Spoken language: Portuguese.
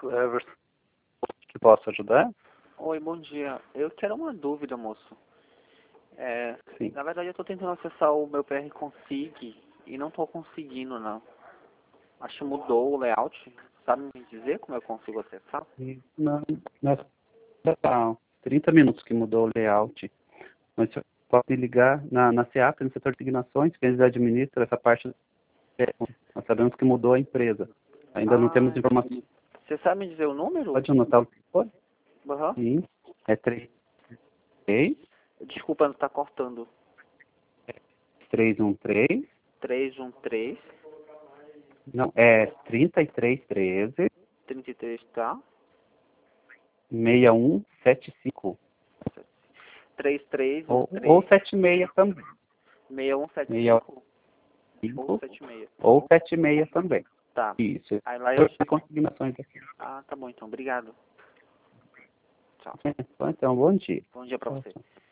Everson, que posso ajudar? Oi, bom dia. Eu quero uma dúvida, moço. Sim. Na verdade, eu estou tentando acessar o meu PR Config e não estou conseguindo, não. Acho que mudou o layout. Sabe me dizer como eu consigo acessar? Não, há 30 minutos que mudou o layout. Mas você pode ligar na SEAP, no setor de designações, que eles administram essa parte. Nós sabemos que mudou a empresa. Ainda não temos informação. Você sabe me dizer o número? Pode anotar o que foi? Aham. Sim. É 3, Desculpa, não está cortando. 313. 313 Não, é 3313 33, tá? 6175. 3313 Ou 76 também. 6175 ou 65 76. ou 76 também. Tá. Isso. Aí lá eu... Consignações aqui. Ah, tá bom então. Obrigado. Tchau. Então, bom dia. Bom dia pra você.